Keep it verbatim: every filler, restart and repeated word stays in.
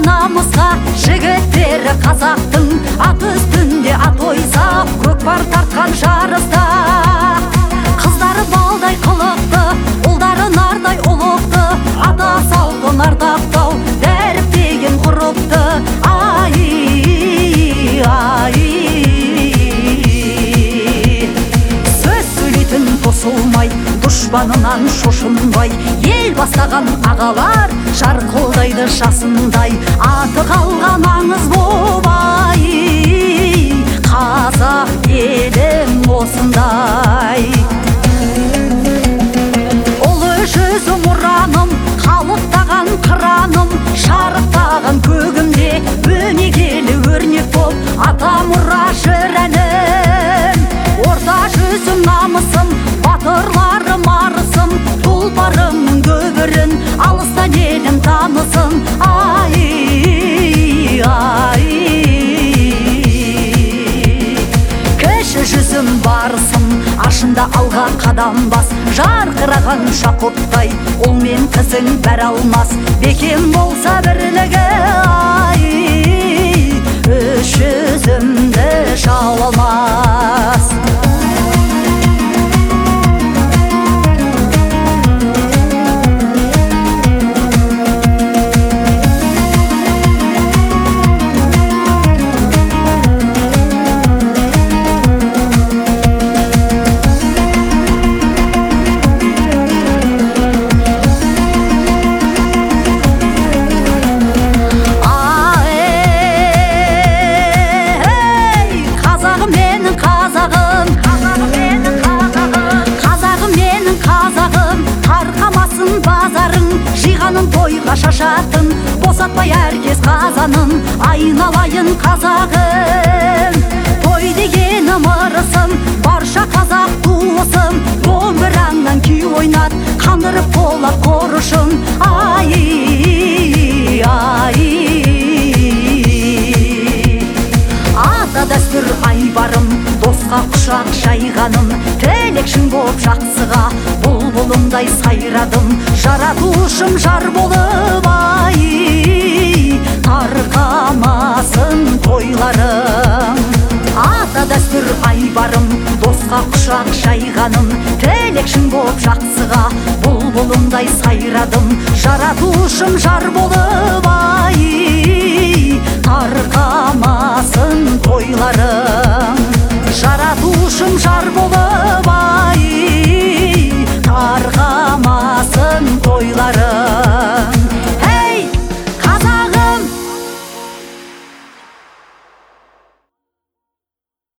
намысқа, жігіттері қазақтың ат үстінде ат ойсап, көкпар тартқан жарыста. Қыздары балдай қылықты, ұлдары нардай ұлықты, ата салтын ардақтау дәріптеген ғұрыпты. Ай, ай, сөз сөйлейтін тосылмай, дұшпанынан шошынбай, ел бастаған ағалар жарқылдайды жасындай. Аты қалған аңыз болмай, қазақ елім осындай. Ұлы жүзім ұраным, қалықтаған қыраным, шарықтаған көгімде өнегелі өрнек боп, ата мұра жырәнім. Орта жүзім намысым, батырларым арысым, тұлпарымның көбірін алыстан елім танысын. Ай, ай, кіші жүзім барысым, ашында алға қадам бас, жарқыраған жақұттай, ұл мен қызың бәр алмас, бекем болса бірлігі. Ай, үш жүзімді жау алмас. Жиғанын тойға шашатын, босатпай әркез қазанын, айналайын қазағым. Той дегенім ырысым, барша қазақ туысым, домбыраңнан күй ойнат, қандырып қолап қорышын. Ай, ай, ата дәстүр айбарым, досқа құшақ жайғаным, тілекшің боп жақсыға бұлбұлымдай сайрадым. Жаратушым жар болып, ай, тарқамасын тойларым. Ата дәстүр айбарым, досқа құшақ жайғаным, тілекшің боп жақсыға бұлбұлымдай сайрадым. Жаратушым жар болып, ай, тарқамасын тойларым. Жаратушым жар болып,